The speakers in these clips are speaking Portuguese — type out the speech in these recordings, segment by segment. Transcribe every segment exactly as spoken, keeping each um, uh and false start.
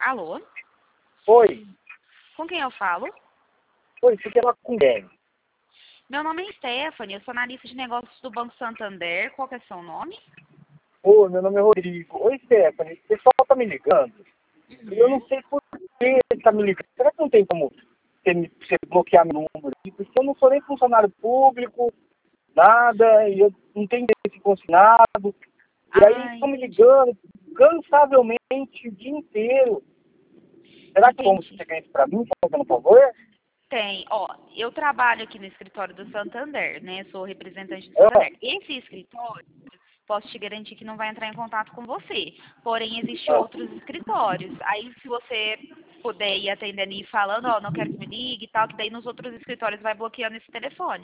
Alô? Oi. Com quem eu falo? Oi, você quer falar com quem? Meu nome é Stephanie, eu sou analista de negócios do Banco Santander. Qual que é seu nome? Oi, meu nome é Rodrigo. Oi, Stephanie. O pessoal tá me ligando. Uhum. E eu não sei por que ele tá me ligando. Será que não tem como você, me, você bloquear meu número aqui? Porque eu não sou nem funcionário público, nada, e eu não tenho esse consignado. E aí Ah, estão me entendi. ligando cansavelmente o dia inteiro. Será que como Entendi. você quer isso pra mim, fazendo um favor? Tem, ó, eu trabalho aqui no escritório do Santander, né? Sou representante do Ah, Santander. Esse escritório, posso te garantir que não vai entrar em contato com você. Porém, existem ah. outros escritórios. Aí, se você puder ir atendendo e ir falando, ó, não quero que me ligue e tal, que daí nos outros escritórios vai bloqueando esse telefone.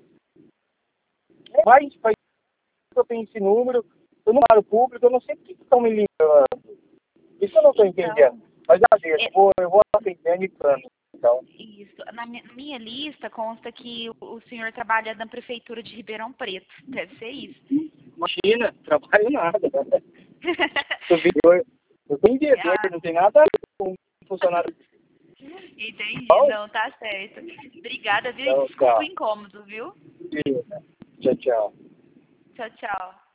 Mas, mas eu tenho esse número, eu não paro público, eu não sei por que estão me ligando. Isso eu não estou entendendo. Então, Mas já deixa, é, eu vou, eu vou atendendo e plano. Então, isso. Na mi- minha lista consta que o o senhor trabalha na prefeitura de Ribeirão Preto. Deve ser isso. imagina, trabalho nada. Sou vendedor, eu sou vendedor, Ah, não tem nada a ver com funcionário. entendi. Não, Não, tá certo. Obrigada, viu? E então, desculpa o tchau. incômodo, viu? Tchau, tchau. Tchau, tchau.